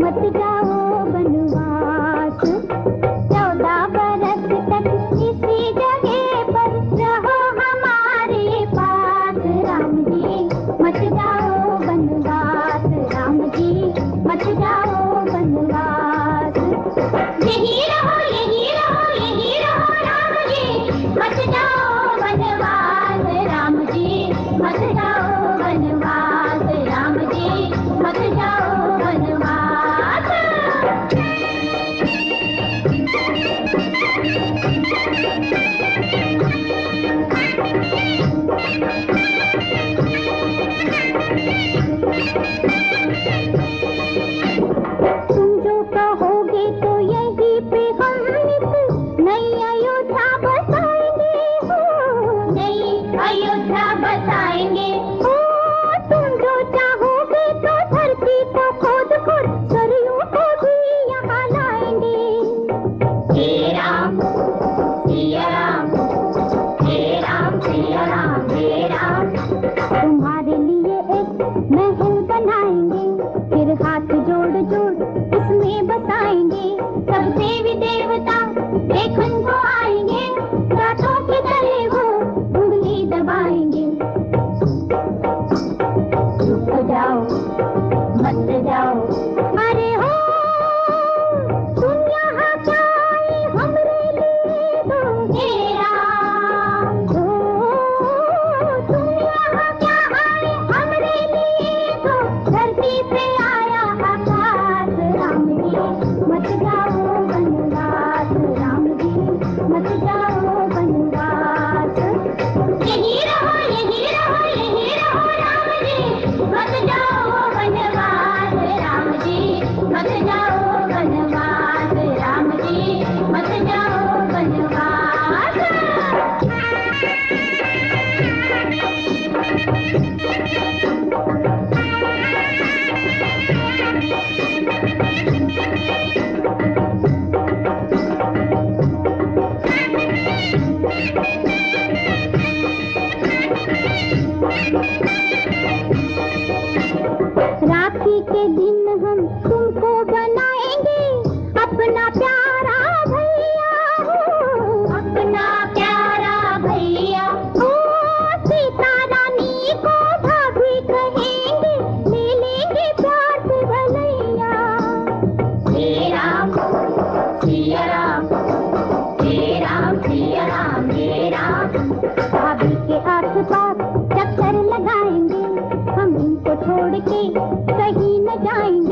मत जाओ बनवास। 14 बरस तक इसी जगह पर रहो हमारे पास। राम जी मत जाओ बनवास, राम जी मत जाओ बनवास। यही रहो यही रहो यही रहो राम जी मत जाओ बनवास। राम जी मत जाओ बनवास, राम जी मत जाओ बनवास। तुम जो कहोगे तो यही पे हम नई अयोध्या बसाएंगे हो, नई अयोध्या बसाएंगे हो। तुम जो चाहोगे तो धरती को खोद खोद सरयू को भी यहाँ लाएंगे। हे राम सिया राम, हे राम सिया राम, हे राम। तुम्हारे लिए एक महल बनाएंगे, फिर हाथ जोड़ जोड़ उसमें बसाएंगे। सब देवी देवता देखन को आएंगे, रातों के तले वो उंगली दबाएंगे। रुक जाओ मत जाओ, अरे हो तुम यहाँ क्या आए हमरे लिए तो। हे राम हो तुम यहाँ क्या आए हमरे लिए तो। धरती पे आया आकाश। राम जी मत जाओ बनवास, राम जी मत जाओ बनवास। यही रहो यही रहो यही रहो राम जी मत जाओ बनवास। राम जी मत जाओ बनवास, राम जी मत जाओ बनवास। राखी के दिन हम तुमको बनाएंगे अपना प्यारा भैया हो, अपना प्यारा भैया हो। सीता रानी को भाभी कहेंगे, ले लेंगे प्यार से भलैया। हे राम सिया राम, हे राम सिया राम, हे राम। भाभी के आस पास चक्कर लगाएंगे, हम इनको छोड़ के कहीं न जाएंगे।